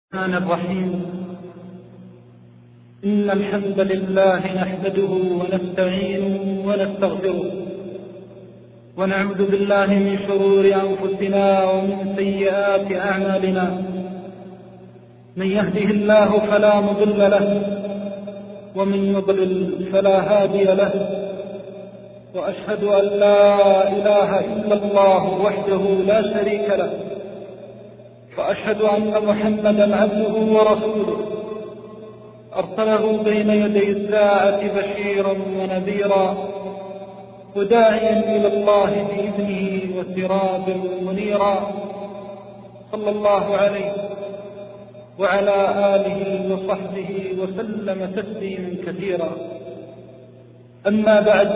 الرحمن الرحيم. إن الحمد لله نحمده ونستعينه ونستغفره ونعوذ بالله من شرور أنفسنا ومن سيئات أعمالنا. من يهده الله فلا مضل له ومن يضلل فلا هادي له، وأشهد أن لا إله إلا الله وحده لا شريك له، وأشهد أن محمدا عبده ورسوله أرسله بين يدي الساعة بشيرا ونذيرا وداعيا إلى الله بإذنه وسراجا منيرا، صلى الله عليه وعلى آله وصحبه وسلم تسليما كثيرا. أما بعد،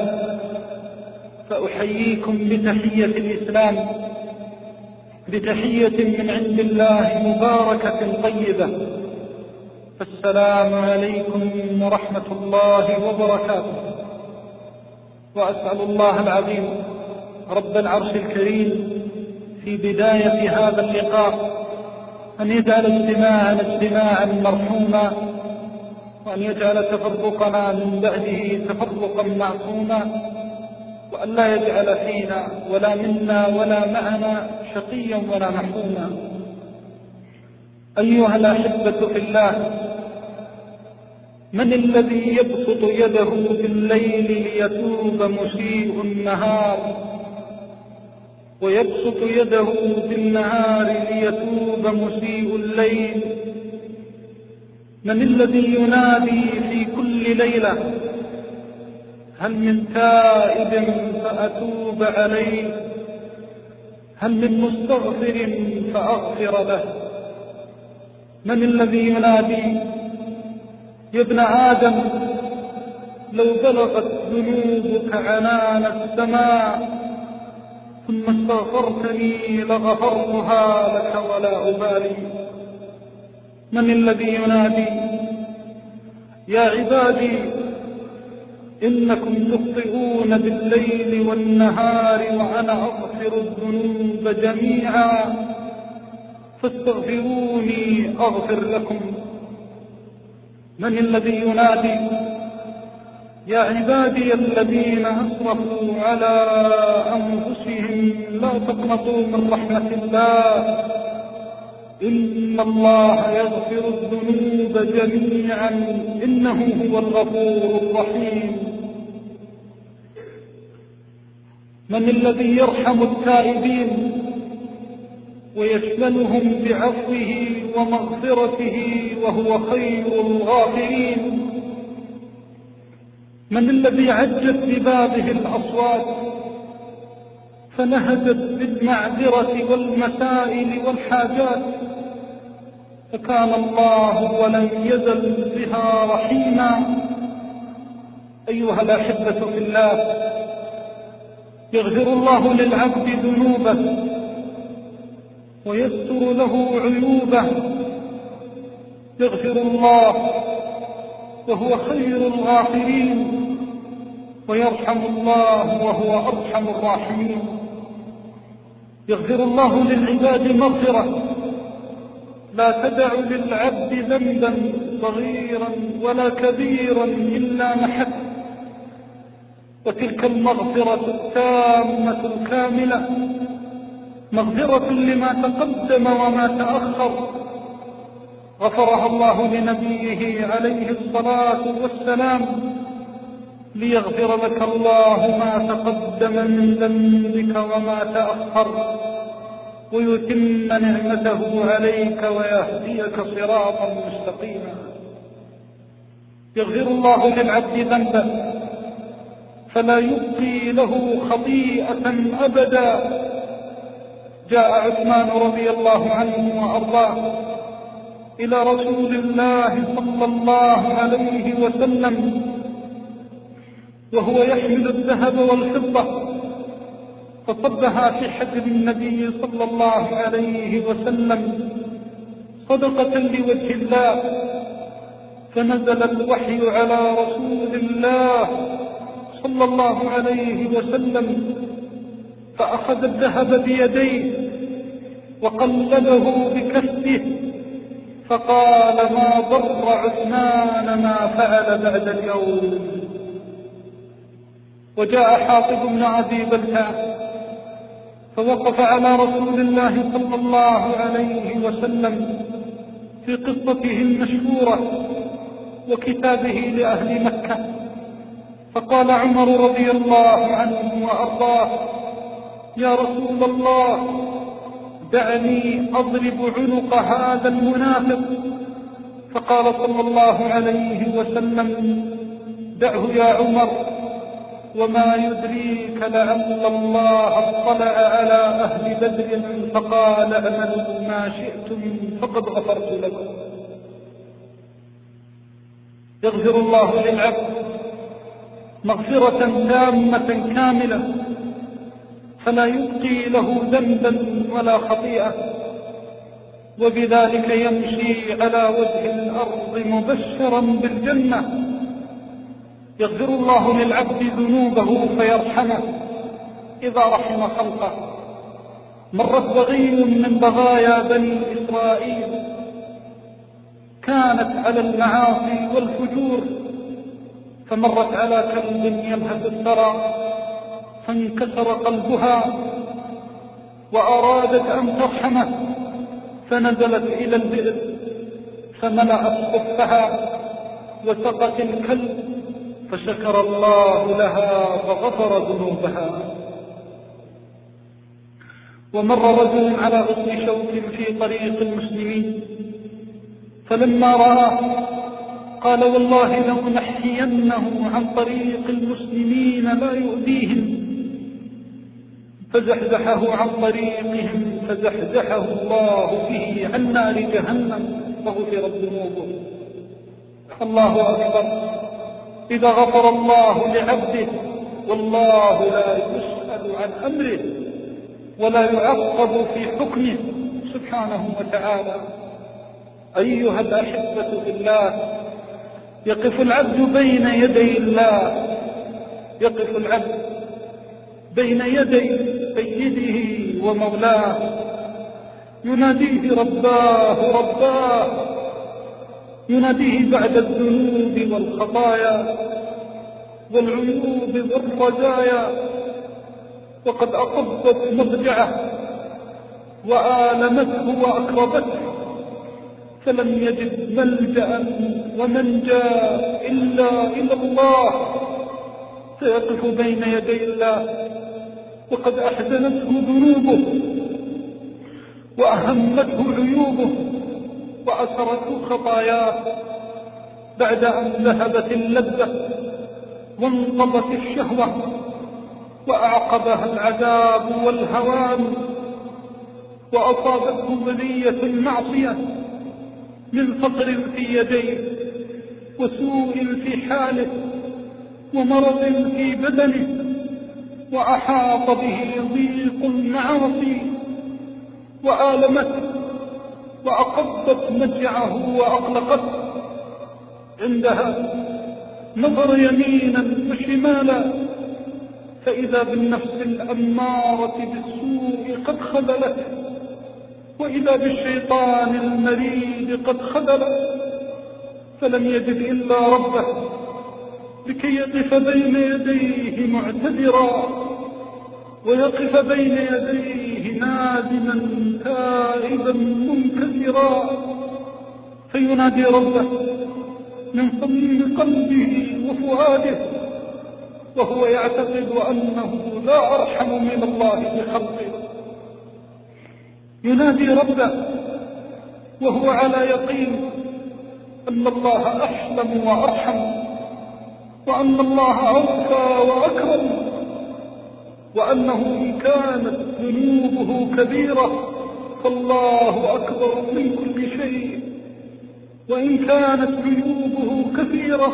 فأحييكم بتحية الإسلام، بتحية من عند الله مباركة طيبة، فالسلام عليكم ورحمة الله وبركاته. وأسأل الله العظيم رب العرش الكريم في بداية هذا اللقاء أن يجعل اجتماعنا اجتماعا مرحوما، وأن يجعل تفرقنا من بعده تفرقا معصوما، وأن لا يجعل فينا ولا منا ولا معنا شقيا ولا محروما. أيها الأحبة في الله، من الذي يبسط يده بالليل ليتوب مسيء النهار، ويبسط يده بالنهار ليتوب مسيء الليل؟ من الذي ينادي في كل ليلة: هل من تائب فأتوب عليه؟ هل من مستغفر فأغفر له؟ من الذي ينادي: يا ابن آدم، لو بلغت ذنوبك عنان السماء ثم استغفرتني لغفرتها لك ولا أبالي؟ من الذي ينادي: يا عبادي، إنكم تخطئون بالليل والنهار وأنا أغفر الذنوب جميعا فاستغفروني أغفر لكم؟ من الذي ينادي: يا عبادي الذين أسرفوا على أنفسهم لا تقنطوا من رحمة الله إن الله يغفر الذنوب جميعا إنه هو الغفور الرحيم؟ من الذي يرحم التائبين ويشملهم بعفوه ومغفرته وهو خير الغافرين؟ من الذي عجت ببابه الأصوات فنهدت بالمعذرة والمسائل والحاجات، فكان الله ولم يزل بها رحيما؟ أيها الأحبة في الله، يغفر الله للعبد ذنوبه ويستر له عيوبه. يغفر الله وهو خير الغافرين، ويرحم الله وهو أرحم الراحمين. يغفر الله للعباد مغفرة لا تدع للعبد ذنبا صغيرا ولا كبيرا إلا محت، وتلك المغفرة التامة الكاملة مغفرة لما تقدم وما تأخر، غفرها الله لنبيه عليه الصلاة والسلام ليغفر لك الله ما تقدم من ذنبك وما تأخر، ويتم نعمته عليك ويهديك صراطا مستقيما. يغفر الله للعبد ذنبه فلا يبقي له خطيئة أبدا. جاء عثمان رضي الله عنه وأرضاه إلى رسول الله صلى الله عليه وسلم وهو يحمل الذهب والفضة، فصبها في حجر النبي صلى الله عليه وسلم صدقة لوجه الله، فنزل الوحي على رسول الله صلى الله عليه وسلم فأخذ الذهب بيديه وقلبه بكفه فقال: ما ضر عثمان ما فعل بعد اليوم. وجاء حاطب بن أبي بلتع فوقف على رسول الله صلى الله عليه وسلم في قصته المشهورة وكتابه لأهل مكة، فقال عمر رضي الله عنه وأرضاه: يا رسول الله، دعني أضرب عنق هذا المنافق. فقال صلى الله عليه وسلم: دعه يا عمر، وما يدريك لعل الله اطلع على أهل بدر فقال: اعملوا ما شئتم فقد غفرت لكم. يغفر الله للعبد مغفرة تامة كاملة، فلا يبقي له ذنبا ولا خطيئة، وبذلك يمشي على وجه الأرض مبشرا بالجنة. يغفر الله للعبد ذنوبه فيرحمه إذا رحم خلقه. مرت بغي من بغايا بني إسرائيل كانت على المعاصي والفجور، فمرت على كلب يلهث الثرى فانكسر قلبها، وأرادت أن ترحمه فنزلت إلى البئر فملأت خفها وسقت الكلب، فشكر الله لها فغفر ذنوبها. ومر رجل على غصن شوك في طريق المسلمين، فلما رآه قال: والله لو نحيينه عن طريق المسلمين لا يؤذيهم. فزحزحه عن طريقهم فزحزحه الله به عن نار جهنم فغفرت ذنوبه. الله أكبر. إذا غفر الله لعبده والله لا يسأل عن أمره ولا يعقب في حكمه سبحانه وتعالى. أيها الأحبة في الله، يقف العبد بين يدي الله، يقف العبد بين يدي سيده ومولاه، يناديه رباه رباه، يناديه بعد الذنوب والخطايا والعيوب والرجايا، وقد أقبت مضجعه وآلمته وأكربته، فلم يجد ملجأ ومنجا إلا إلى الله، فيقف بين يدي الله وقد أحزنته ذنوبه وأهمته عيوبه وأثرته خطاياه، بعد أن ذهبت اللذة وانقضت الشهوة وأعقبها العذاب والهوان، وأصابته بلية المعصية من فقر في يديه وسوء في حاله ومرض في بدنه، وأحاط به ضيق المعاصي وآلمته وأقبت مجعه وأقلقته. عندها نظر يمينا وشمالا فإذا بالنفس الأمارة بالسوء قد خذلته، وإذا بالشيطان المريد قد خذله، فلم يجد إلا ربه لكي يقف بين يديه معتذرا، ويقف بين يديه نادما تائبا منكسرا، فينادي ربه من صميم قلبه وفؤاده، وهو يعتقد أنه لا أرحم من الله بخلقه. ينادي ربه وهو على يقين أن الله أحلم وأرحم، وأن الله أوفى وأكرم، وأنه إن كانت ذنوبه كبيرة فالله أكبر من كل شيء، وإن كانت عيوبه كثيرة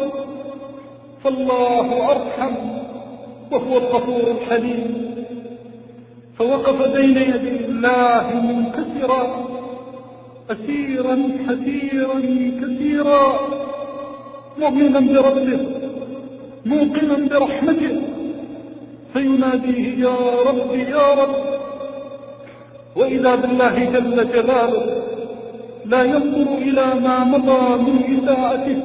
فالله أرحم وهو الغفور الحليم. فوقف بين يدي الله منكسرا أسيرا حسيرا كثيرا، مؤمنا بربه موقنا برحمته، فيناديه يا رب يا رب، وإذا بالله جل جلاله لا ينظر إلى ما مضى من إساءته،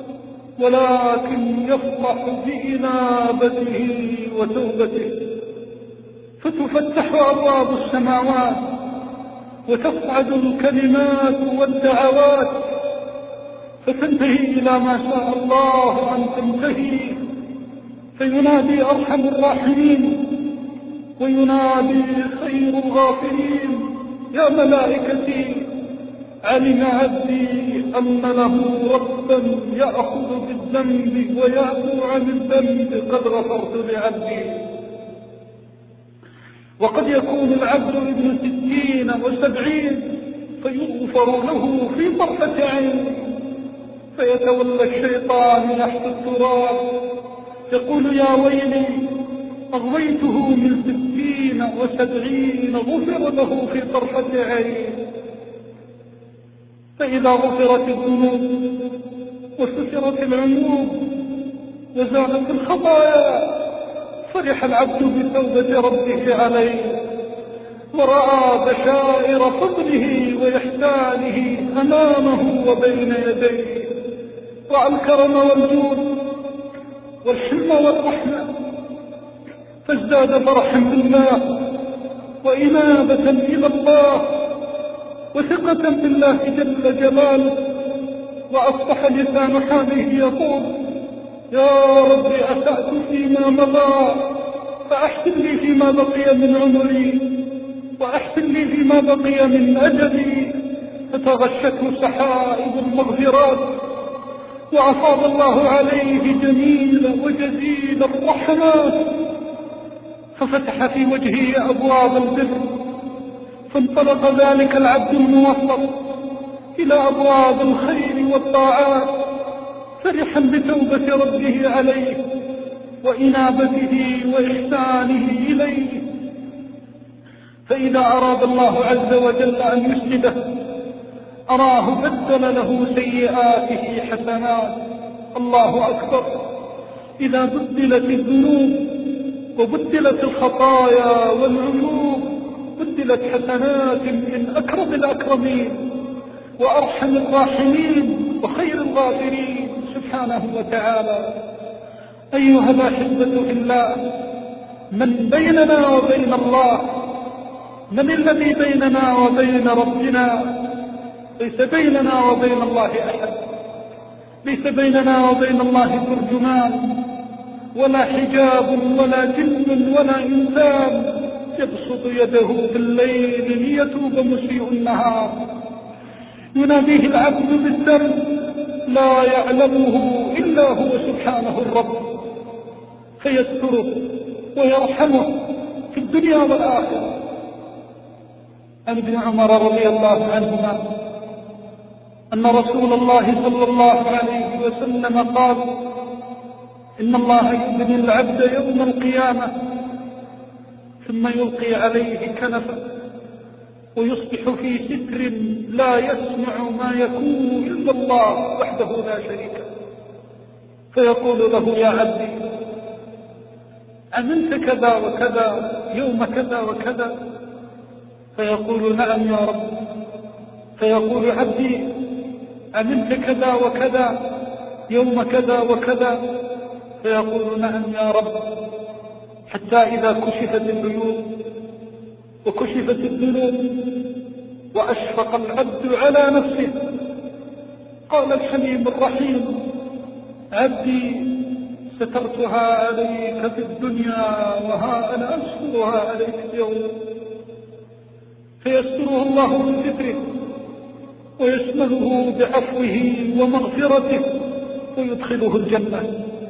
ولكن يفرح بإنابته وتوبته، فتفتح أبواب السماوات وتصعد الكلمات والدعوات، فتنتهي إلى ما شاء الله أن تنتهي، فينادي أرحم الراحمين وينادي خير الغافرين: يا ملائكتي، علم عبدي أن له ربا يأخذ بالذنب ويعفو عن الذنب، قد غفرت لعبدي. وقد يكون العبد ابن 60 و70 فيغفر له في طرفة عين، فيتولى الشيطان يحت التراب يقول: يا ويلي، أغويته من 60 و70 غفر له في طرفة عين. فإذا غفرت الذنوب وسترت العيوب وزالت الخطايا، فرح العبد بتوبة ربه عليه، ورأى بشائر فضله وإحسانه أمامه وبين يديه، رأى الكرم والجود والحلم والرحمة، فازداد فرحا بالله وإنابة إلى الله وثقة بالله جل جلاله، وأصبح لسان حاله يقول: يا رب، أسأت فيما مضى فأحسن لي فيما بقي من عمري، وأحسن لي فيما بقي من أجلي. فتغشته سحائب المغفرات، وأفاض الله عليه جميل وجزيل الرحمات، ففتح في وجهه أبواب البر، فانطلق ذلك العبد الموفق إلى أبواب الخير والطاعات، فرحا بتوبة ربه عليه وإنابته وإحسانه إليه. فإذا أراد الله عز وجل أن يسجده أراه بدل له سيئاته حسنات. الله أكبر! إذا بدلت الذنوب وبدلت الخطايا والعيوب بدلت حسنات من أكرم الأكرمين وأرحم الراحمين وخير الغافرين سبحانه وتعالى. أيها الأحبة في الله، من بيننا وبين الله؟ من الذي بيننا وبين ربنا؟ ليس بيننا وبين الله أحد، ليس بيننا وبين الله ترجمان ولا حجاب ولا جن ولا إنسان يبسط يده بالليل ليتوب مسيء النهار. يناديه العبد بالذنب لا يعلمه إلا هو سبحانه الرب، فيستره ويرحمه في الدنيا والآخرة. عن ابن عمر رضي الله عنهما أن رسول الله صلى الله عليه وسلم قال: إن الله يبني العبد يوم القيامة ثم يلقي عليه كنفه ويصبح في ستر لا يسمع ما يكون إلا الله وحده لا شريك له، فيقول له: يا عبدي، عملت كذا وكذا يوم كذا وكذا؟ فيقول: نعم يا رب. فيقول: عبدي، عملت كذا وكذا يوم كذا وكذا؟ فيقول: نعم يا رب. حتى إذا كشفت العيوب وكشفت الذنوب وأشفق العبد على نفسه قال الحليم الرحيم: عبدي، سترتها عليك في الدنيا وها أنا أسترها عليك اليوم. فيستره الله بستره ويشمله بعفوه ومغفرته ويدخله الجنة.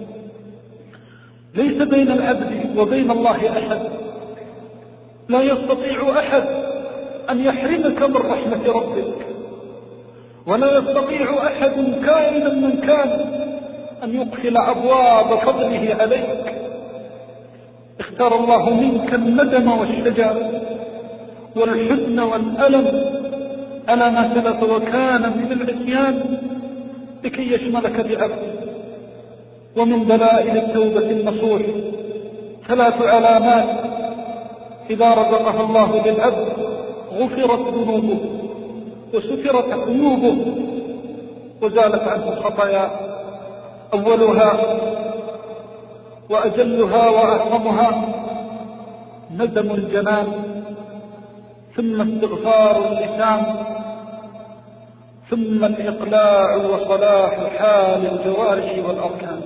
ليس بين العبد وبين الله أحد، لا يستطيع أحد أن يحرمك من رحمة ربك، ولا يستطيع أحد كائنا من كان أن يقفل أبواب فضله عليك. اختار الله منك الندم والشجاعة والحزن والألم على ما سلف وكان من العصيان لكي يشملك بعفوه. ومن دلائل التوبة النصوح 3 علامات إذا رزقها الله للعبد غفرت ذنوبه وسترت عيوبه وزالت عنه الخطايا. أولها وأجلها وأعظمها ندم الجنان، ثم استغفار اللسان، ثم الإقلاع وصلاح حال الجوارح والأركان.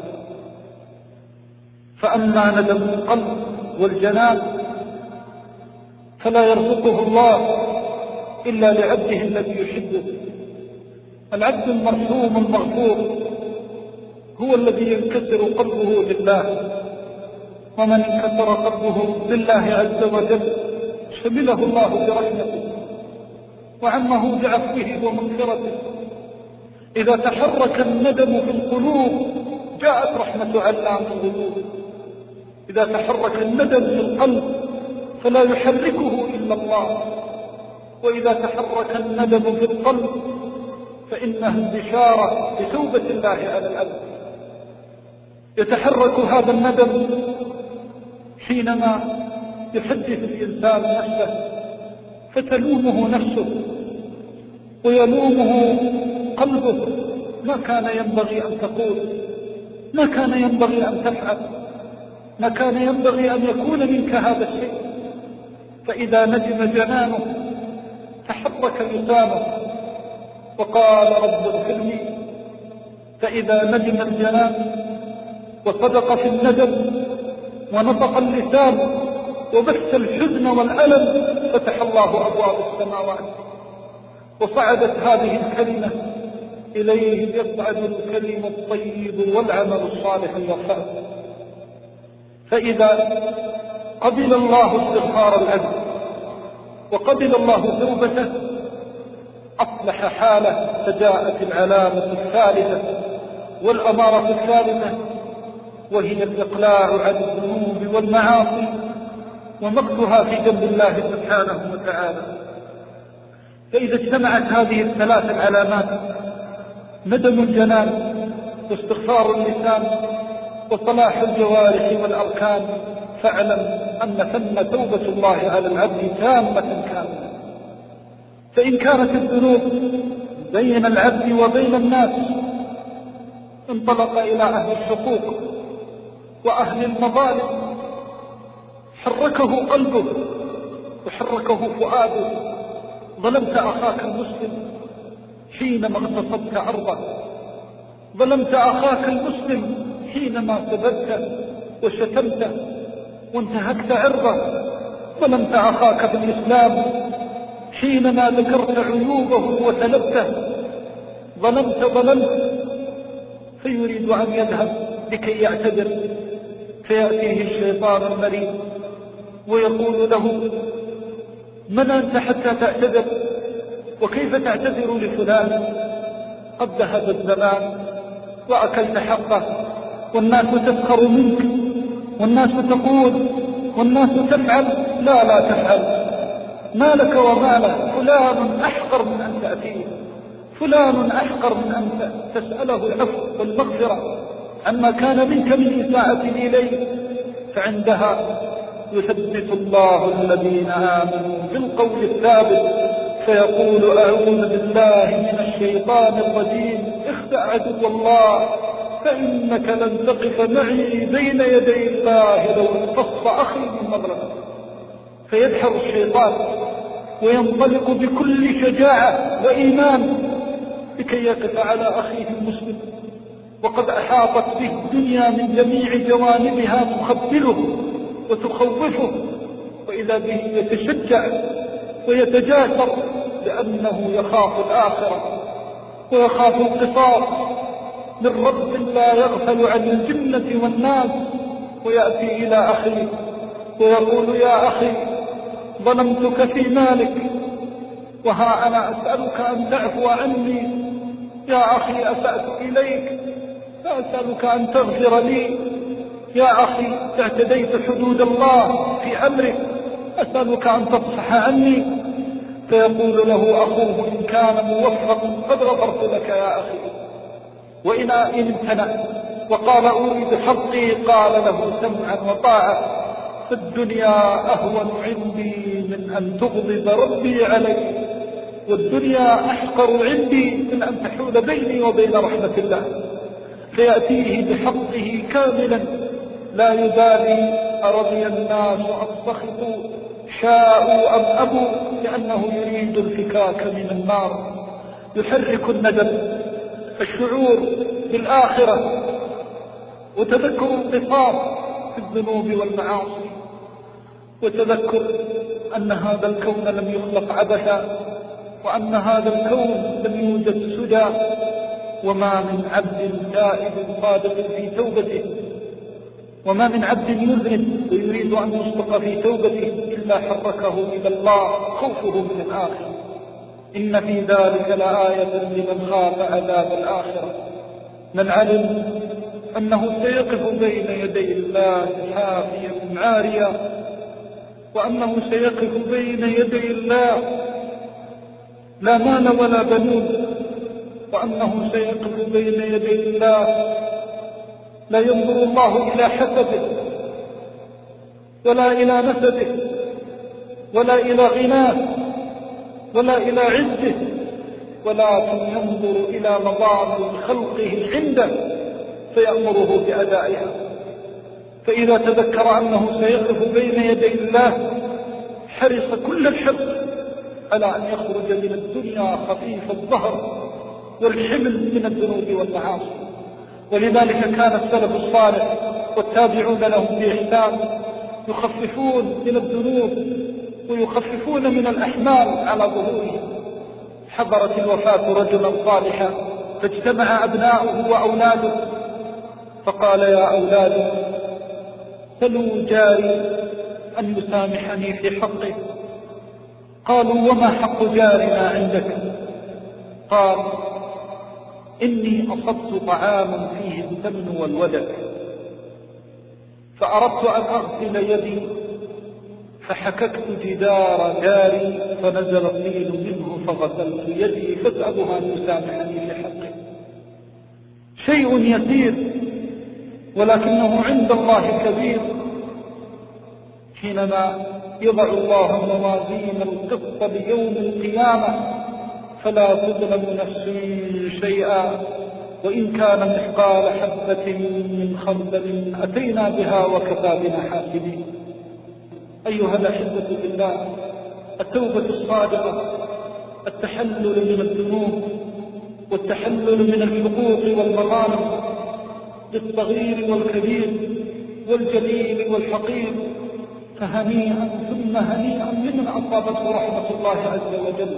فأما ندم القلب والجنان فلا يرزقه الله إلا لعبده الذي يحبه. العبد المرحوم المغفور هو الذي ينكسر قلبه لله، ومن انكسر قلبه لله عز وجل شمله الله برحمته وعمه بعفوه ومغفرته. إذا تحرك الندم في القلوب جاءت رحمة علام الغيوب. إذا تحرك الندم في القلب فلا يحركه إلا الله، وإذا تحرك الندم في القلب فإنها البشارة بتوبة الله على العبد. يتحرك هذا الندم حينما يحدث الإنسان نفسه فتلومه نفسه ويلومه قلبه: ما كان ينبغي أن تقول، ما كان ينبغي أن تفعل، ما كان ينبغي أن يكون منك هذا الشيء. فإذا ندم جنانه تحرك لسانه وقال: رب اغفر لي. فإذا ندم الجنان وصدق في الندم ونطق اللسان وبث الحزن والألم فتح الله أبواب السماوات وصعدت هذه الكلمة إليه يصعد الكلم الطيب والعمل الصالح يرفعه. فإذا قبل الله استغفار العبد وقبل الله توبته أصلح حاله، فجاءت العلامة الثالثة والأمارة الثالثة، وهي الإقلاع عن الذنوب والمعاصي ومقتها في جنب الله سبحانه وتعالى. فإذا اجتمعت هذه الثلاث العلامات: ندم الجنان واستغفار اللسان وصلاح الجوارح والأركان، فاعلم أن ثم توبة الله على العبد تامة كاملة. فإن كانت الذنوب بين العبد وبين الناس انطلق إلى أهل الحقوق وأهل المظالم حركه قلبه وحركه فؤاده. ظلمت أخاك المسلم حينما اغتصبت عرضه، ظلمت أخاك المسلم حينما سببته وشتمته وانتهكت عرضه، ظلمت أخاك بالإسلام حينما ذكرت عيوبه وسلبته، ظلمت. فيريد أن يذهب لكي يعتذر، فيأتيه الشيطان المريض ويقول له: من أنت حتى تعتذر؟ وكيف تعتذر لفلان؟ قد ذهب الزمان وأكلت حقه، والناس تسخر منك، والناس تقول، والناس تفعل. لا تفعل، ما لك وما له، فلان أحقر من أن تأتيه، فلان أحقر من أن تسأله العفو والمغفرة عما كان منك من إساءة إليه. فعندها يثبت الله الذين آمنوا بالقول الثابت، فيقول: أعوذ بالله من الشيطان الرجيم، اخدع عدو الله فإنك لن تقف معي بين يدي الله لو اقتص أخي من مظلمه. فيدحر الشيطان وينطلق بكل شجاعة وإيمان لكي يقف على أخيه المسلم، وقد أحاطت به الدنيا من جميع جوانبها تخبله وتخوفه، وإذا به يتشجع ويتجاسر لأنه يخاف الآخرة ويخاف القصاص من رب لا يغفل عن الجنة والناس. ويأتي إلى أخيه ويقول: يا أخي ظلمتك في مالك، وها أنا أسألك أن تعفو عني. يا أخي أسأت إليك فأسألك أن تغفر لي. يا أخي اعتديت حدود الله في أمرك، أسألك أن تصفح عني. فيقول له أخوه: إن كان موفقا قد غفرت لك يا أخي، وإن امتنع وقال أريد حقي قال له: سمعا وطاعة، فالدنيا أهون عندي من أن تغضب ربي علي. والدنيا أحقر عندي من أن تحول بيني وبين رحمة الله، فيأتيه بحقه كاملا لا يبالي أرضي الناس أم سخطوا شاءوا أم أبوا، لأنه يريد الفكاك من النار. يحرك الندم، الشعور بالآخرة، وتذكر القصاص في الذنوب والمعاصي، وتذكر أن هذا الكون لم يخلق عبثا، وأن هذا الكون لم يوجد سدى، وما من عبد تائب صادق في توبته، وما من عبد يذنب ويريد أن يصدق في توبته إلا حركه إلى الله خوفه من الآخرة. إن في ذلك لآية لمن خاف عذاب الآخرة. من علم أنه سيقف بين يدي الله حافيا عاريا، وأنه سيقف بين يدي الله لا مال ولا بنون، وأنه سيقف بين يدي الله لا ينظر الله إلى حسبه ولا إلى نسبه ولا إلى غناه ولا إلى عزه، ولكن ينظر إلى مظالم خلقه عنده فيأمره بأدائها. فإذا تذكر أنه سيقف بين يدي الله حرص كل الحرص على أن يخرج من الدنيا خفيف الظهر والحمل من الذنوب والمعاصي. ولذلك كان السلف الصالح والتابعون لهم بإحسان يخففون من الذنوب ويخففون من الأحمال على ظهورهم. حضرت الوفاة رجلا صالحا فاجتمع أبناؤه وأولاده فقال: يا أولاد، سلوا جاري أن يسامحني في حقه. قالوا: وما حق جارنا عندك؟ قال: إني أصبت طعاما فيه السمن والودك، فأردت أن أغسل يدي فحككت جدار داري فنزل الطين منه فغسلت يدي فاسألها أن يسامحني في حقه. شيء يسير ولكنه عند الله كبير. حينما يضع الله موازين القسط ليوم القيامة فلا تظلم نفس شيئا، وإن كان مثقال حبة من خردل أتينا بها وكفى بنا حاسبين. أيها الأحبة بالله، التوبة الصادقة، التحلل من الذنوب والتحلل من الحقوق والمظالم للصغير والكبير والجليل والحقير، فهنيئا ثم هنيئا لمن أصابته رحمة الله عز وجل.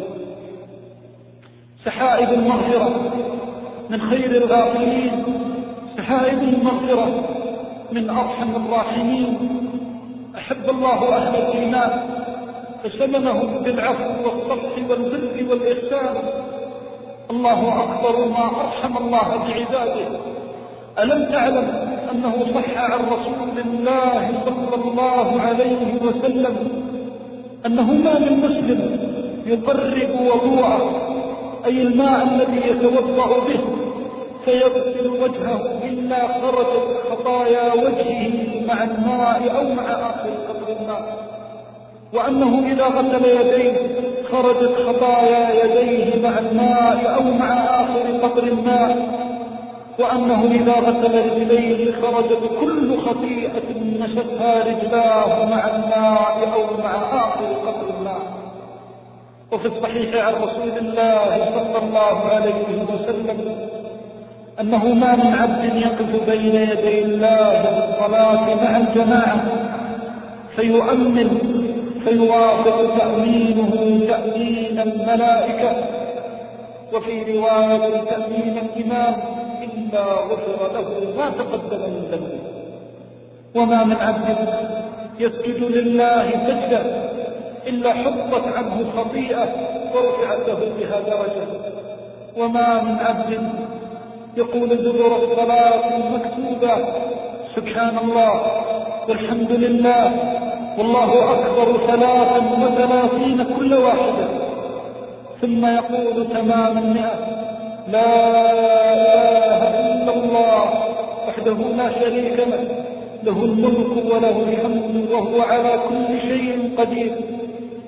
سحائب المغفرة من خير الغافلين، سحائب المغفرة من أرحم الراحمين. أحب الله أهل الإيمان فسلمهم بالعفو والصفح والبر والإحسان. الله أكبر ما أرحم الله بعباده. ألم تعلم أنه صح عن رسول الله صلى الله عليه وسلم أنه ما من مسلم يقرب وضوءه، أي الماء الذي يتوضأ به فيغسل وجهه، إلا خرجت خطايا وجهه مع الماء أو مع آخر قطر الماء، وأنه إذا غسل يديه خرجت خطايا يديه مع الماء أو مع آخر قطر الماء، وأنه إذا غسل رجليه خرجت كل خطيئة نشتها رجلاه مع الماء أو مع آخر قطر الماء. وفي الصحيح عن رسول الله صلى الله عليه وسلم أنه ما من عبد يقف بين يدي الله بالصلاة مع الجماعة فيؤمن فيوافق تأمينه تأمين الملائكة، وفي رواية تأمين الإمام، إلا غفر له ما تقدم من ذنبه. وما من عبد يسجد لله سجدة إلا حطت عنه خطيئة ورفعت له بها درجة. وما من عبد يقول دبر الصلاة المكتوبة سبحان الله والحمد لله والله أكبر 33 كل واحدة، ثم يقول تمام 100 لا إله إلا الله وحده لا شريك له الملك وله الحمد وهو على كل شيء قدير،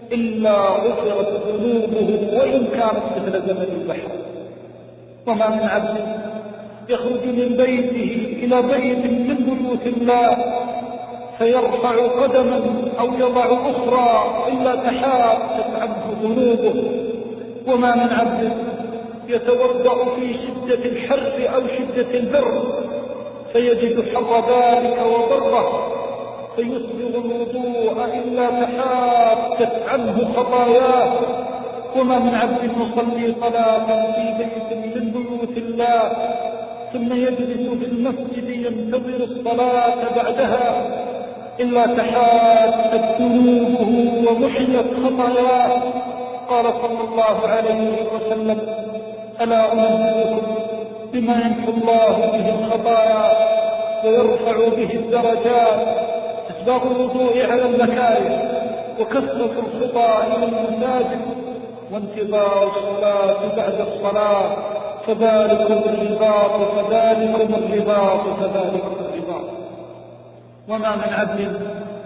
إلا غفرت ذنوبه وإن كانت مثل زمن البحر. وما من عبد يخرج من بيته إلى بيت من بيوت الله فيرفع قدما أو يضع أخرى إلا تحاطت عنه ذنوبه. وما من عبد يتوضأ في شدة الحر أو شدة البر فيجد حر ذلك وبره فيسبغ الوضوء إلا تحاطت عنه خطاياه. وما من عبد يصلي صلاة في بيت من بيوت الله ثم يجلس في المسجد ينتظر الصلاة بعدها إلا تحاطت ذنوبه ومحيت خطاياه. قال صلى الله عليه وسلم: ألا أنبئكم بما يمحو الله به الخطايا ويرفع به الدرجات؟ إسباغ الوضوء على المكاره وكثرة الخطى إلى المساجد وانتظار الصلاة بعد الصلاة. فذلكم الرباط فذلكم الرباط فذلكم الرباط. وما من عبد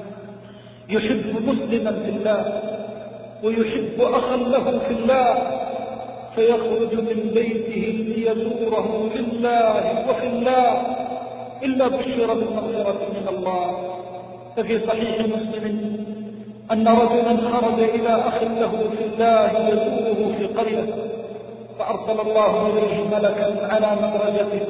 يحب مسلما في الله ويحب أخا له في الله فيخرج من بيته ليزوره لله وفي الله إلا بشر بالمغفرة من الله. ففي صحيح مسلم أن رجلا خرج إلى أخ له في الله يزوره في قرية فأرسل الله إليه ملكا على مدرجته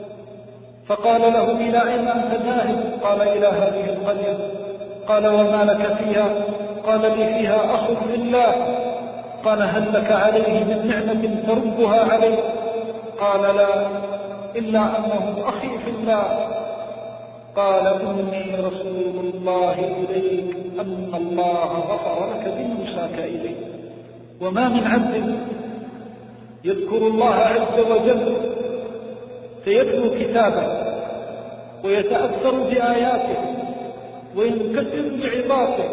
فقال له: إلى أين أنت ذاهب؟ قال: إلى هذه القرية. قال: وما لك فيها؟ قال: لي فيها أخ في الله. قال: هل لك عليه من نعمة تردها عليه؟ قال: لا، إلا أنه أخي في الله. قال: إني رسول الله إليك أن الله غفر لك بموساك إليه. وما من عبد يذكر الله عز وجل فيتلو كتابه ويتأثر بآياته وينكسر بعظاته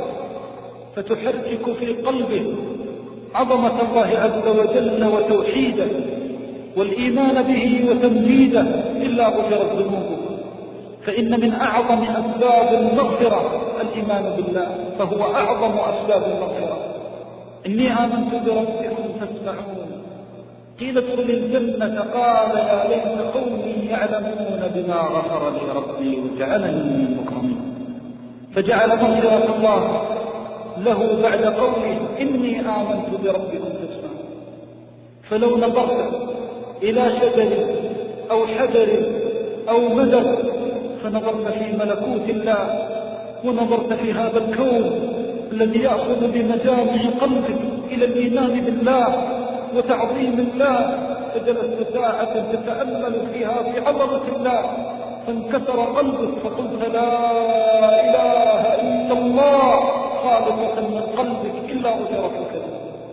فتحرك في قلبه عظمة الله عز وجل وتوحيده والإيمان به وتمجيده إلا غفرت ذنوبه. فإن من أعظم أسباب المغفرة الإيمان بالله، فهو أعظم أسباب المغفرة. إني آمنت بربكم فاسمعون. قيل ادخل الجنة قال: يا ليت قومي يعلمون بما غفر لي ربي وجعلني من المكرمين. فجعل مغفرة الله له بعد قوله: إني آمنت بربكم فاسمعون. فلو نظرت إلى شجر أو حجر أو مدر فنظرت في ملكوت الله ونظرت في هذا الكون الذي يأخذ بمجامع قلبك إلى الإيمان بالله وتعظيم الله، فجلست ساعة تتأمل فيها في عظمة الله فانكسر قلبك فقلت: لا إله إلا الله خالصة من قلبك إلا غفرت لك.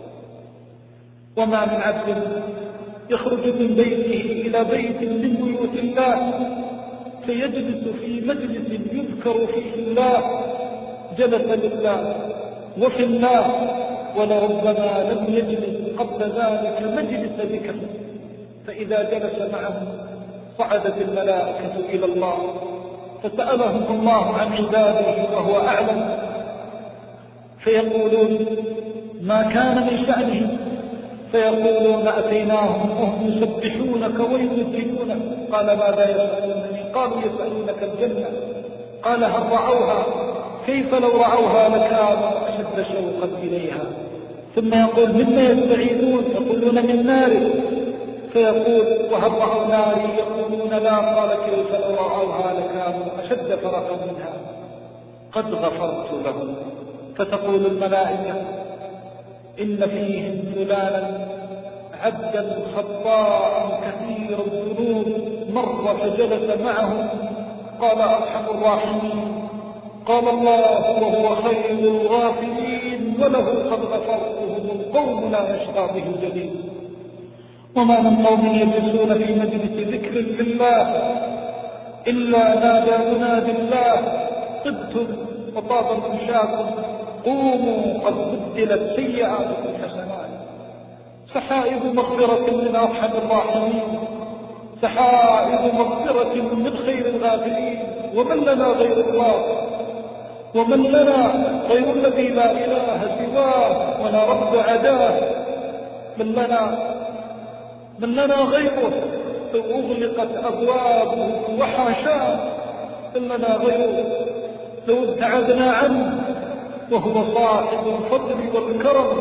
وما من عبد يخرج من بيته إلى بيت من بيوت الله فيجلس في مجلس يذكر فيه الله جلس لله وفي الله، ولربما لم يجلس قبل ذلك مجلس ذكر، فإذا جلس معهم صعدت الملائكة إلى الله فسألهم الله عن عباده وهو أعلم، فيقولون: ما كان من شأنهم؟ فيقولون: أتيناهم وهم يسبحونك ويمجدونك. قال: ماذا يسألونني؟ قالوا: يسألونك الجنة. قال: هل رعوها؟ كيف لو رعوها لكانوا أشد شوقا إليها. ثم يقول: مما يستعيذون؟ يقولون: من نار. فيقول: وهل رعوا ناري؟ يقولون: لا. قال: كيف لو رعوها لكانوا أشد فرقا منها. قد غفرت لهم. فتقول الملائكة: إن فيهم فلانا عبدا خطاء كثير الذنوب مر فجلس معهم. قال: أرحم الراحمين. قال الله: وهو خير الغافرين وله قد غفرتهم القوم لا يشقى به الجليل. وما من قوم يجلسون في مجلس ذكر لله إلا نادى منادي الله: طبتم وطاب ممشاكم قوموا قد بدلت سيئاتكم حسنات. سحائب مغفرة من أرحم الراحمين، سحائب مغفرة من خير الغافرين. ومن لنا غير الله؟ ومن لنا غير الذي لا إله سواه ولا رب عداه؟ من لنا غيره لو أغلقت أبوابه وحاشاه؟ من لنا غيره لو ابتعدنا عنه وهو صاحب الفضل والكرم؟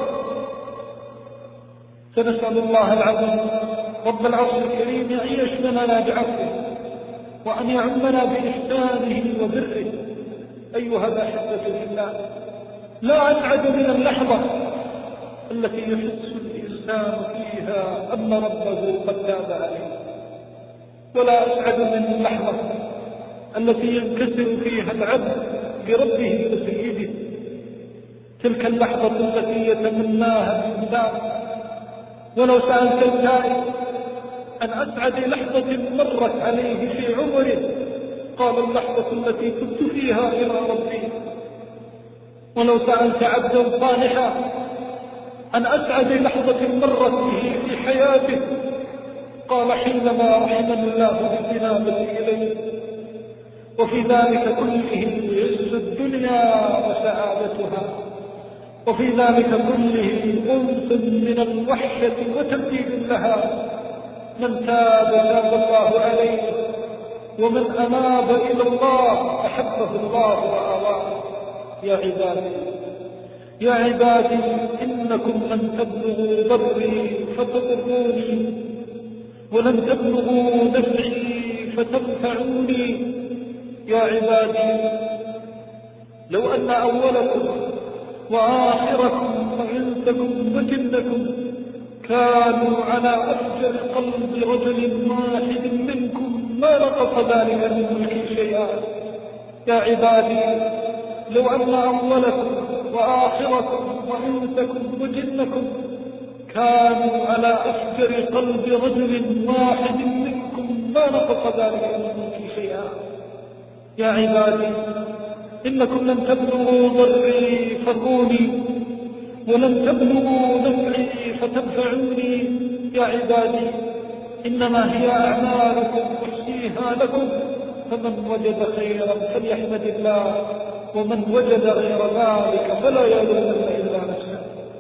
فنسأل الله العظيم رب العرش الكريم أن يشملنا بعفوه وأن يعمنا بإحسانه وبره. أيها الأحبة في الله، لا أسعد من اللحظة التي يحس الإنسان فيها أن ربه قد تاب عليه، ولا أسعد من اللحظة التي ينكسر فيها العبد بربه وسيده. تلك اللحظة التي يتمناها الإنسان. ولو سألت التائب عن أسعد لحظة مرت عليه في عمره قال اللحظة التي تبت فيها إلى ربي. ولو سألت عبدا صالحا عن أسعد لحظة مرت به في حياته قال حينما رحمني الله بالإنابة إليه. وفي ذلك كله عز الدنيا وسعادتها، وفي ذلك كله أنس من الوحشة وتبديل لها. من تاب الله عليه، ومن أناب إلى الله أحبه الله وآواه. يا عبادي إنكم لن تبلغوا ضري فتضروني، ولن تبلغوا نفعي فتنفعوني. يا عبادي لو أن أولكم وآخركم وإنسكم وجنكم كانوا على أفجر قلب رجل واحد منكم ما نقص ذلك من ملكي شيئا. يا عبادي لو أن أولكم وآخركم وإنسكم وجنكم كانوا على أفجر قلب رجل واحد منكم ما نقص ذلك من ملكي شيئا. يا عبادي إنكم لن تبلغوا ضري فقولي، ولن تبلغوا نفعي فتنفعوني. يا عبادي إنما هي أعمالكم أحصيها لكم، فمن وجد خيرا فليحمد الله، ومن وجد غير ذلك فلا يلومن إلا نفسه.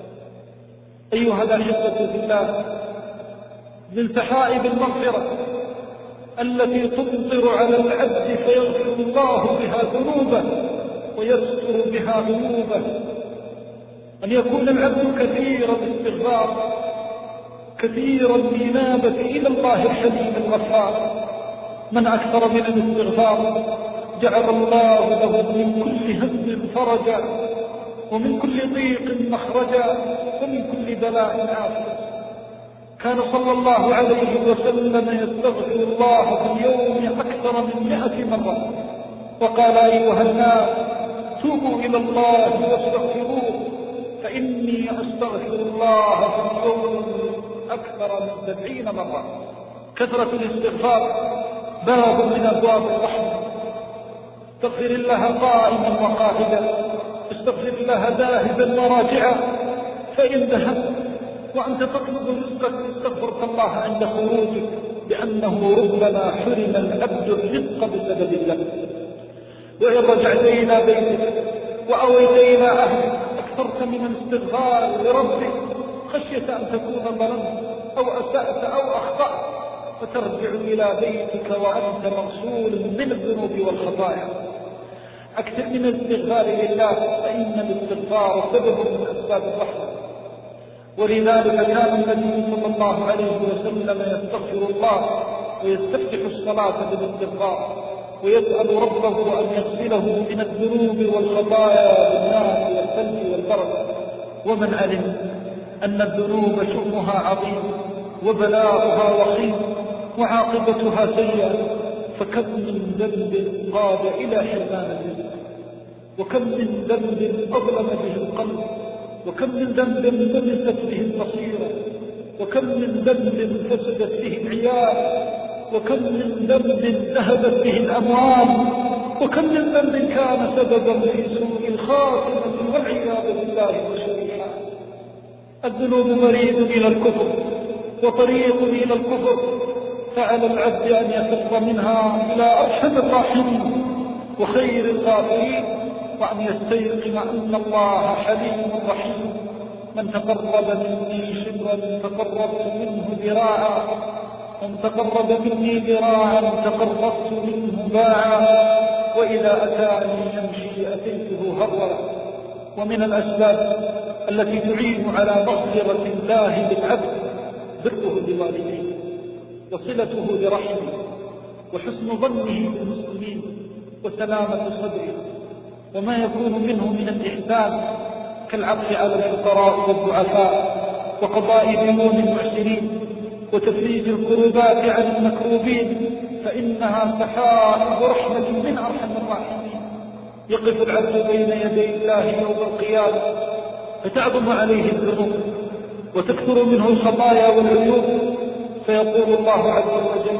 أيها الأحبة في الله، من سحائب المغفرة التي تمطر على العبد فيغفر الله بها ذنوبه ويستر بها عيوبه أن يكون العبد كثير الاستغفار، كثير الإنابة إلى الله الحليم الغفار. من أكثر من الاستغفار جعل الله له من كل هم فرجا، ومن كل ضيق مخرجا، ومن كل بلاء عافية. كان صلى الله عليه وسلم يستغفر الله في اليوم أكثر من 100 مرة، وقال أيها الناس توبوا إلى الله واستغفروه فإني أستغفر الله في اليوم أكثر من 70 مرة. كثرة الاستغفار باب من أبواب الرحمة. استغفر الله قائما وقاعدا، استغفر الله ذاهبا وراجعا، فإن ذهبت وأنت تطلب رزقك استغفرت الله عند خروجك، لأنه ربما حرم العبد الرزق بسبب الذنب. وإن رجعت إلى بيتك وأويت إلى أهلك أكثرت من الاستغفار لربك خشية أن تكون ظلمت أو أسأت أو أخطأت، فترجع إلى بيتك وأنت مغسول من الذنوب والخطايا. أكثر من الاستغفار لله، فإن الاستغفار سبب من أسباب الرحمة. ولذلك كان النبي صلى الله عليه وسلم يستغفر الله ويستفتح الصلاة بالاستغفار، ويسأل ربه أن يغسله من الذنوب والخطايا بالماء والثلج والبرد. ومن علم أن الذنوب شؤمها عظيم وبلاؤها وخيم وعاقبتها سيئة، فكم من ذنب قاد إلى حرمان الرزق، وكم من ذنب أظلم به القلب، وكم من ذنب لبست به البصيرة، وكم من ذنب فسدت به العيال، وكم من ذنب ذهبت به الأموال، وكم من ذنب كان سببا في سوء الخاتمة والعياذ بالله وسوء الحال. الذنوب مريد إلى الكفر وطريق إلى الكفر، فعلى العبد أن يفر منها إلى أرحم الراحمين وخير الغافرين، وأن يستيقن أن الله حليم رحيم. من تقرب مني شبرا تقربت منه ذراعا، من تقرب مني ذراعا تقربت منه باعا، وإذا أتاني يمشي أتيته هرولا. ومن الأسباب التي تعين على مغفرة الله بالعبد بره بوالديه، وصلته لرحمه، وحسن ظنه بالمسلمين، وسلامة صدره، وما يكون منه من الإحسان كالعطف على الفقراء والضعفاء، وقضاء ديون المعسرين، وتفريج الكروبات عن المكروبين، فإنها سحائب رحمة من أرحم الراحمين. يقف العبد بين يدي الله يوم القيامة فتعظم عليه الذنوب وتكثر منه الخطايا والعيوب، فيقول الله عز وجل: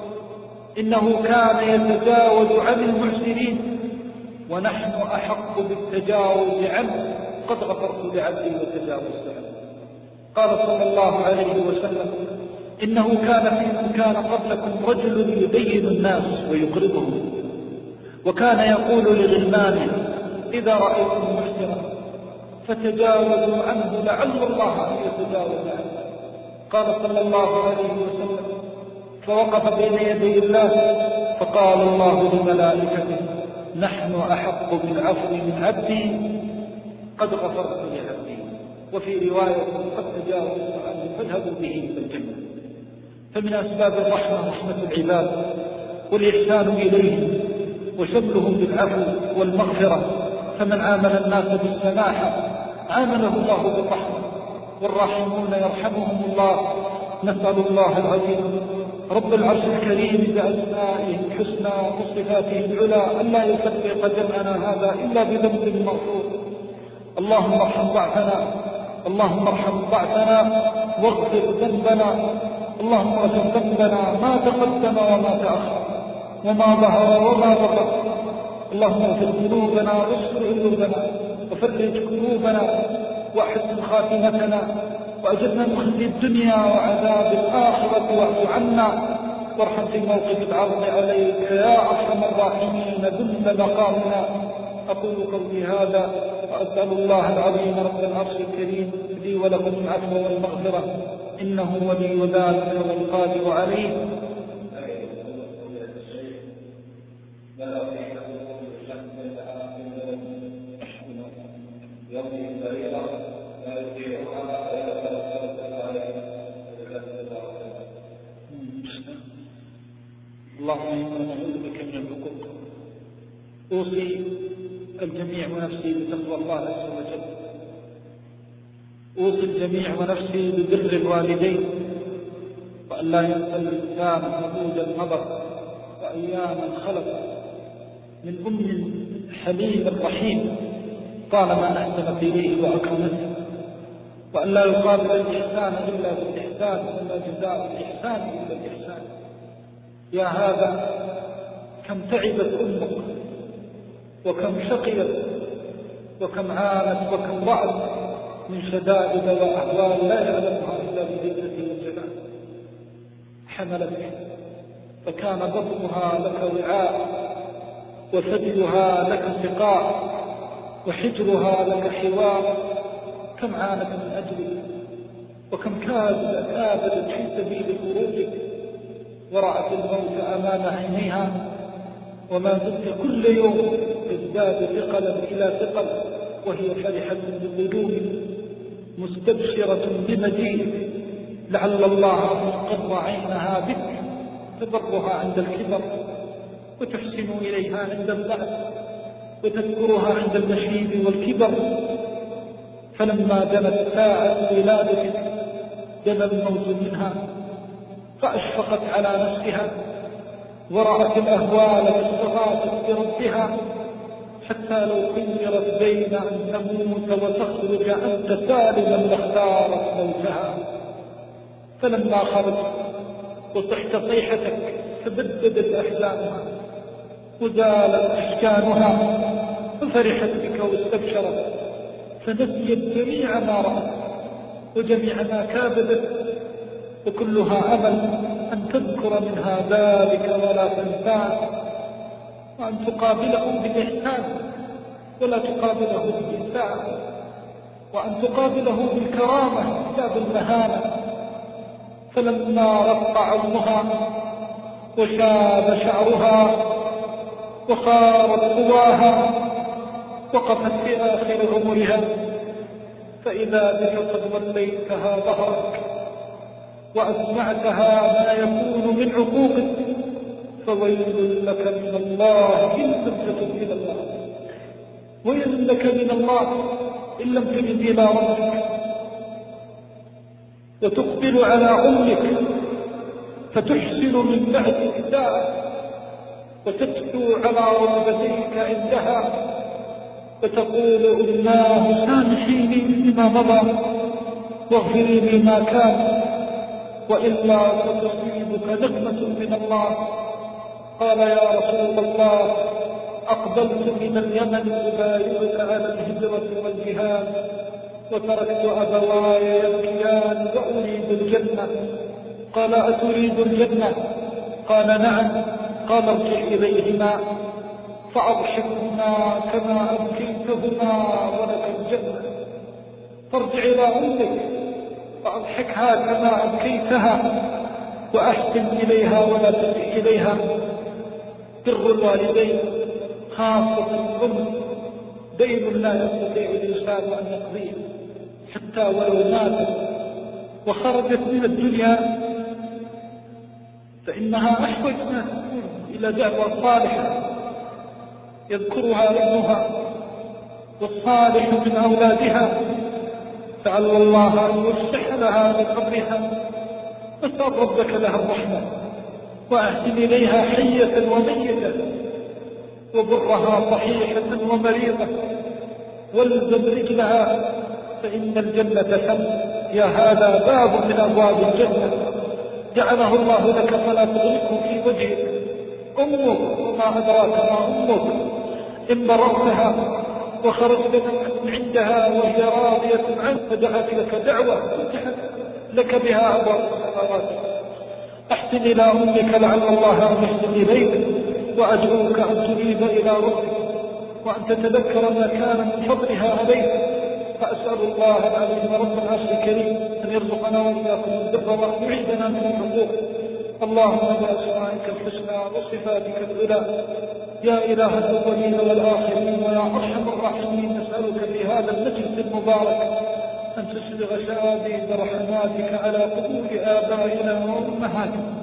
إنه كان يتجاوز عن المعسرين ونحن أحق بالتجاوز عنه، قد غفرت لعبدي وتجاوزت عنه. قال صلى الله عليه وسلم: إنه كان في من كان قبلكم رجل يدين الناس ويقرضهم، وكان يقول لغلمانه: إذا رأيتم محسنا فتجاوزوا عنه لعل الله أن يتجاوز عنه. قال صلى الله عليه وسلم: فوقف بين يدي الله فقال الله لملائكته: نحن أحق بالعفو من عبدي، قد غفرت لعبدي. وفي رواية: قد تجاوزت عنه فاذهبوا به إلى الجنة. فمن أسباب الرحمة رحمة العباد والإحسان إليهم وشملهم بالعفو والمغفرة، فمن عامل الناس بالسماحة عامله الله بالرحمة، والراحمون يرحمهم الله. نسأل الله العظيم رب العرش الكريم بأسمائه الحسنى وصفاته العلى أن لا يفرق جمعنا هذا إلا بذنب مغفور. اللهم ارحم ضعفنا، اللهم ارحم ضعفنا واغفر ذنبنا، اللهم اغفر ذنبنا ما تقدم وما تأخر وما ظهر وما بطن. اللهم اغفر ذنوبنا واستر عيوبنا وفرج كروبنا واحسن خاتمتنا وأجرنا من خزي الدنيا وعذاب الآخرة، واعف عنا وارحم في موقف العرض عليك يا أرحم الراحمين ذل مقامنا. أقول قولي هذا وأسأل الله العظيم رب العرش الكريم لي ولكم العفو والمغفرة، إنه ولي ذلك والقادر عليه. اللهم إنا نعوذ بك من العقوق. أوصي الجميع ونفسي بتقوى الله عز وجل، أوصي الجميع ونفسي ببر الوالدين، وأن لا ينسى الإنسان حدود النظر وأياما خلف من أم حليم رحيم طالما أحسنت إليه وأكرمته، وأن لا يقابل الإحسان إلا بالإحسان، ولا جزاء الإحسان إلا الإحسان. يا هذا كم تعبت أمك وكم شقيت وكم عانت وكم رأت من شدائد وأهوال لا يعلمها إلا بذلته والجلال. حملتك فكان بطنها لك وعاء، وثديها لك سقاء، وحجرها لك حوار. كم عانت من أجلك، وكم كابدت في سبيل خروجك، ورأت الموت أمام عينيها، وما زلت كل يوم تزداد ثقلا إلى ثقل، وهي فرحة بالقدوم مستبشرة بمجيئك، لعل الله أن يقر عينها بك، تبرها عند الكبر، وتحسن إليها عند الضعف، وتذكرها عند المشيب والكبر. فلما دنت ساعة ولادتك دنا الموت منها، فأشفقت على نفسها ورأت الأهوال فاستغاثت بربها، حتى لو خيرت بين أن تموت وتخرج أنت سالما لاختارت موتها. فلما خرجت وصحت صيحتك تبددت أحلامها وزالت أشجانها، ففرحت بك واستبشرت، فنسيت جميع ما رأت وجميع ما كابدت، وكلها أمل أن تذكر منها ذلك ولا تنساه، وأن تقابله بالإحسان ولا تقابله بالإساءة، وأن تقابله بالكرامة لا بالمهانة. فلما رق عظمها وشاب شعرها وخارت قواها وقفت في آخر عمرها، فإذا بك قد وليتها ظهرك وأسمعتها ما يكون من عقوقك، فويل لك من الله إن لم تتب إلى الله، ويل لك من الله إن لم تجد إلى ربك. وتقبل على أمك فتحسن من بعد إساءة، وتتلو على ركبتيك عندها فتقول الله سامحيني فيما مضى واغفري لي ما كان، وإلا فتصيبك نقمة من الله. قال يا رسول الله أقبلت من اليمن أبايعك على الهجرة والجهاد، وتركت أبواي يبكيان وأريد الجنة. قال أتريد الجنة؟ قال نعم. قال ارجع إليهما فأضحكهما كما أبكيتهما ولك الجنة. فارجع إلى أمك فأضحكها كما أبكيتها وأحسن إليها ولا تسئ إليها. بر الوالدين خاصة الأم دين لا يستطيع الإنسان أن يقضيه حتى ولو ماتت وخرجت من الدنيا، فإنها أحوج ما تكون إلى دعوة صالحة يذكرها ابنها والصالح من أولادها، فعل الله أن يفسح لها من قبرها. فاسأل ربك لها الرحمة وأحسن إليها حية وميتة، وبرها صحيحة ومريضة، والزم رجلها فإن الجنة ثم. يا هذا باب من أبواب الجنة جعله الله لك فلا تغلقه في وجهك. أمك وما أدراك ما أمك، إن بررتها وخرجت من عندها وهي راضية عنك فدعت لك دعوة فتحت لك بها أبواب السماوات. أحسن إلى أمك لعل الله أن يحسن إليك، وأدعوك أن تنيب إلى ربك وأن تتذكر ما كان من فضلها عليك. فأسأل الله العظيم رب العرش الكريم أن يرزقنا وإياكم البر وأن يعيذنا من الحقوق. اللهم بأسمائك الحسنى وصفاتك العلى يا إله الأولين والآخرين ويا أرحم الراحمين، نسألك في هذا المجلس المبارك أن تسبغ شآبيب رحماتك على قبور آبائنا وأمهاتنا.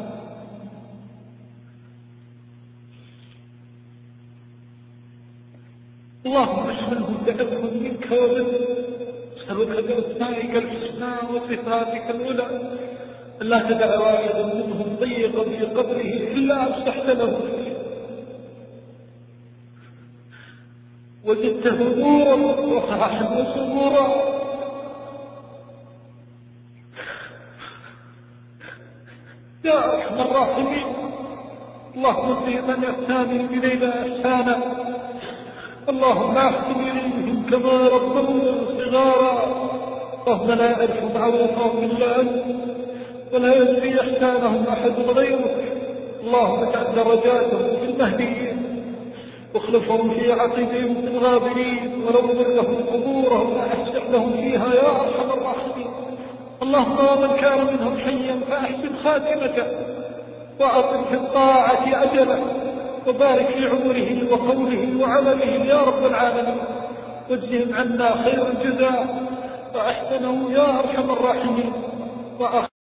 اللهم اشغلهم بعفو منك وبك، نسألك بأسمائك الحسنى وصفاتك العلى لا تدع واحدا منهم ضيقا في قبره إلا أفسحت له وجدته نورا وفرحا وسرورا. يا أرحم الراحمين، اللهم اغفر من يحسن إلينا إحسانا، اللهم احسن إليهم كما ربونا صغارا. اللهم لا يعرف معروفهم إلا أنت ولا يدري إحسانهم أحد غيرك. اللهم اجعل درجاتهم في المهديين واخلفهم في عقبهم في الغابرين، ونور لهم قبورهم وأفسح لهم فيها يا أرحم الراحمين. اللهم من كان منهم حيا فأحسن خاتمته وأطل في الطاعة أجله، وبارك في عمره وقوله وعمله يا رب العالمين، واجزهم عنا خير الجزاء وأحسنه يا أرحم الراحمين.